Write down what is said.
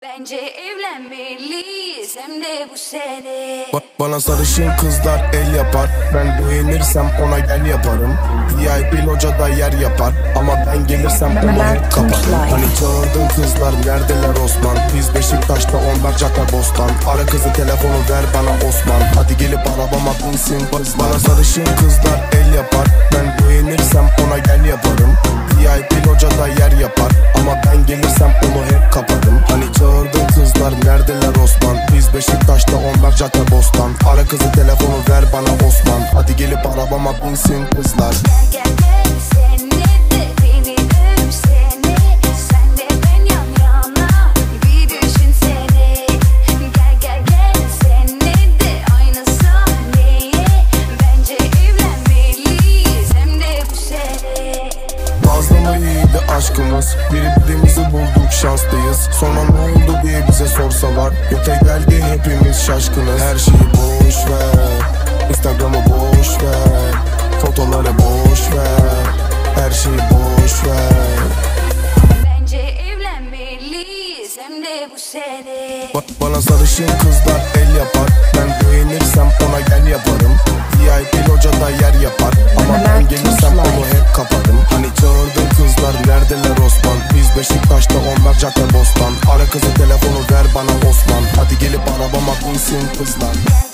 Bence evlenmeliyiz hem de bu sene. Bana sarışın kızlar el yapar, ben beğenirsem ona gel yaparım. VIP locada yer yapar ama ben gelirsem onu hep kaparım. Hani çağırdın kızlar neredeler Osman? Biz Beşiktaş'ta onlar Caddebostan. Ara kızı telefonu ver bana Osman. Hadi gelip arabama binsin kız. Bana sarışın kızlar el yapar, ben beğenirsem ona gel yaparım. VIP locada yer yapar ama ben gelirsem onu hep kaparım. Hani çağırdın kızlar neredeler Osman? Biz Beşiktaş'ta onlar Caddebostan. Ara kızı telefonu ver bana Osman. Hadi gelip arabama binsin kızlar. Gel gel sen de beni öpsene. Sen de ben yan yana bir düşünsene. Gel sen de aynı sahneye. Bence evlenmeliyiz hem de bu sene. Fazla iyiydi aşkımız, birbirimizi bulduk şanslıyız. Sonra ne oldu diye bize sorsalar, öte geldi hepimiz şaşkınız. Her şeyi boş ver, Instagram'ı boş ver, fotoları boş ver, her şeyi boş ver. Bence evlenmeliyiz hem de bu sene. Bana sarışın kızlar el yapar, ben beğenirsem ona gel yaparım. VIP locada yer yapar ama ben gelirsem onu hep kaparım. Hani çağırdın kızlar neredeler Osman? Biz Beşiktaş'ta onlar Caddebostan. Ara kızı telefonu ver bana Osman. Hadi gelip arabama binsin kızlar.